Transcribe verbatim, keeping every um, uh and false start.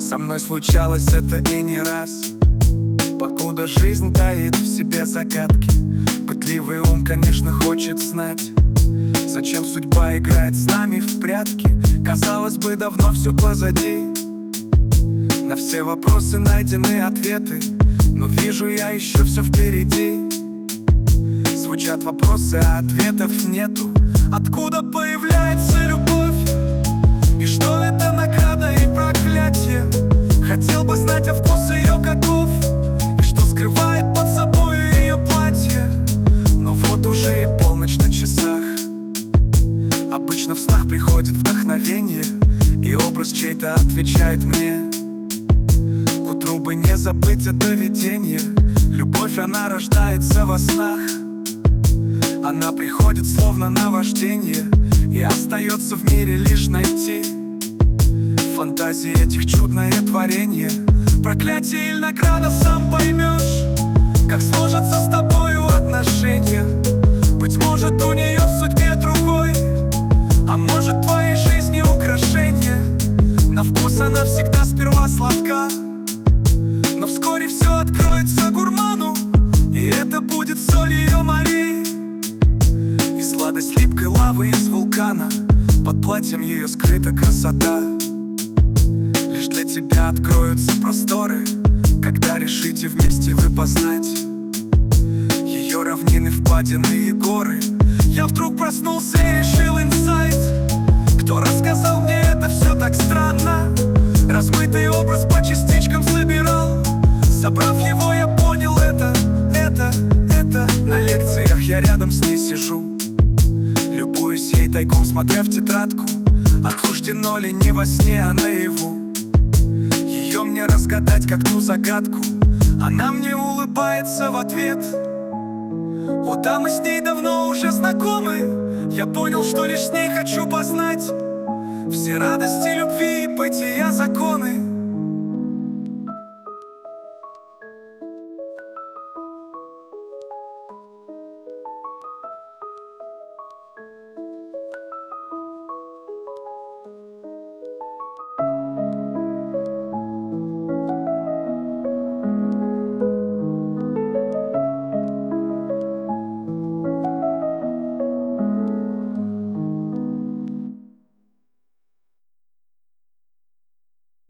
Со мной случалось это и не раз. Покуда жизнь таит в себе загадки, пытливый ум, конечно, хочет знать, зачем судьба играет с нами в прятки. Казалось бы, давно все позади, на все вопросы найдены ответы, но вижу я еще все впереди. Звучат вопросы, а ответов нету. Откуда появляется любовь? И что это награда и проклятие? Хотел бы знать, а вкус ее каков, и что скрывает под собой ее платье. Но вот уже и полночь на часах. Обычно в снах приходит вдохновение, и образ чей-то отвечает мне. К утру бы не забыть это видение. Любовь, она рождается во снах. Она приходит словно наваждение, и остается в мире лишь найти фантазии этих чудное творение. Проклятие или награда, сам поймешь, как сложатся с тобою отношения. Быть может, у нее в судьбе другой, а может, в твоей жизни украшение. На вкус она всегда сперва сладка, но вскоре все откроется гурману, и это будет соль ее морей. И сладость липкой лавы из вулкана, под платьем ее скрыта красота. Лишь для тебя откроются просторы, когда решите вместе вы познать ее равнины, впадины и горы. Я вдруг проснулся и решил инсайт. Кто рассказал мне это все так странно? Размытый образ по частичкам собирал. Собрав его, я понял это, это, это. На лекциях я рядом с ней сижу, любуюсь ей тайком, смотря в тетрадку. Отсуждено ли не во сне, а наяву ее мне разгадать, как ту загадку. Она мне улыбается в ответ. Вот а мы с ней давно уже знакомы. Я понял, что лишь с ней хочу познать все радости любви и бытия законы.